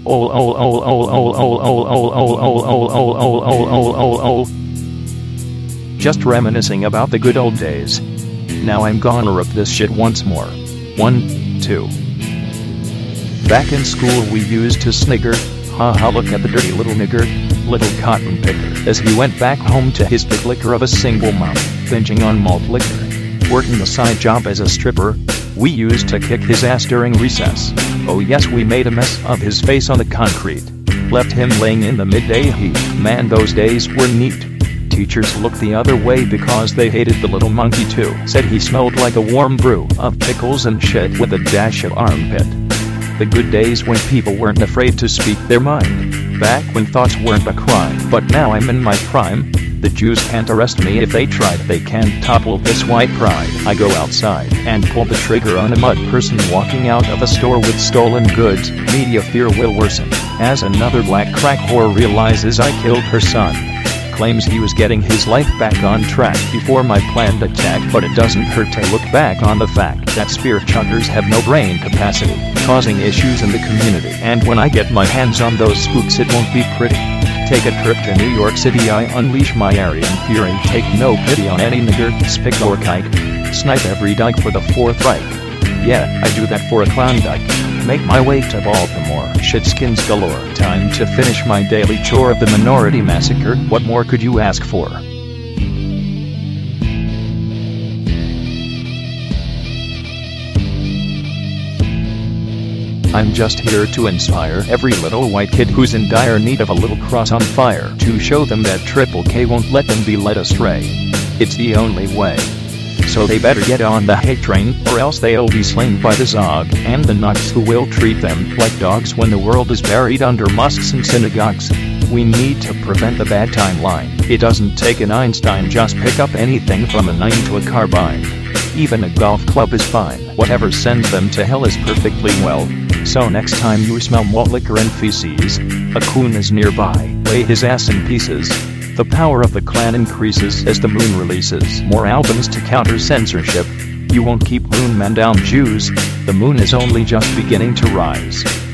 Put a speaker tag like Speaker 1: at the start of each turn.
Speaker 1: Just reminiscing about the good old days. Now I'm gonna rip this shit once more. 1, 2. Back in school we used to snigger, haha look at the dirty little nigger, little cotton picker, as he went back home to his big liquor of a single mom, binging on malt liquor. Working the side job as a stripper, we used to kick his ass during recess. Oh yes, we made a mess of his face on the concrete. Left him laying in the midday heat. Man, those days were neat. Teachers looked the other way because they hated the little monkey too. Said he smelled like a warm brew of pickles and shit with a dash of armpit. The good days when people weren't afraid to speak their mind. Back when thoughts weren't a crime. But now I'm in my prime. The Jews can't arrest me if they tried. They can't topple this white pride. I go outside and pull the trigger on a mud person walking out of a store with stolen goods. Media fear will worsen as another black crack whore realizes I killed her son. Claims he was getting his life back on track before my planned attack, but it doesn't hurt to look back on the fact that spear chuggers have no brain capacity, causing issues in the community. And when I get my hands on those spooks it won't be pretty. Take a trip to New York City, I unleash my Aryan fury, take no pity on any nigger, spick or kike, snipe every dyke for the Fourth Reich. Yeah, I do that for a Klondike. Make my way to Baltimore, shitskins galore. Time to finish my daily chore of the Minority Massacre. What more could you ask for? I'm just here to inspire every little white kid who's in dire need of a little cross on fire, to show them that Triple K won't let them be led astray. It's the only way. So they better get on the hate train, or else they'll be slain by the Zog and the Nuts, who will treat them like dogs when the world is buried under mosques and synagogues. We need to prevent the bad timeline. It doesn't take an Einstein, just pick up anything from a 9 to a carbine. Even a golf club is fine. Whatever sends them to hell is perfectly well. So next time you smell malt liquor and feces, a coon is nearby, lay his ass in pieces. The power of the clan increases as the moon releases more albums to counter censorship. You won't keep Moon Man down, Jews. The moon is only just beginning to rise.